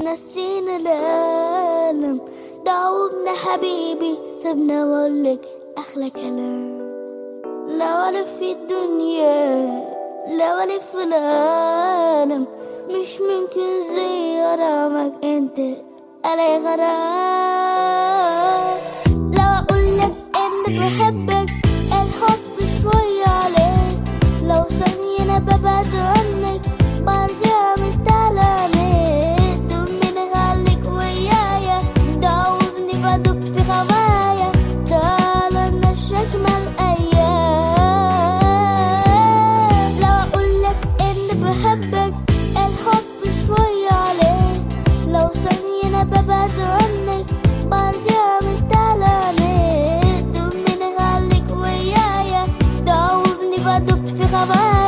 نسينا الألم، داوبنا حبيبي سبنا وقولك أحلى كلام. لو ألف في الدنيا لو ألف في العالم مش ممكن زي غرامك انت علي غرام. لو أقولك إني بحبك الحب شوية عليك، لو ثانية أنا ببعد عنك برجع مشتاق لك. دمني خليك ويايا داوبني بدوب في خبايا، تعالى نشرك مع الأيام. لو أقولك إني بحبك الحب شوية عليك، لو ثانية أنا ببعد عنك برجع مشتاق لك. دمني خليك ويايا داوبني بدوب في خبايا.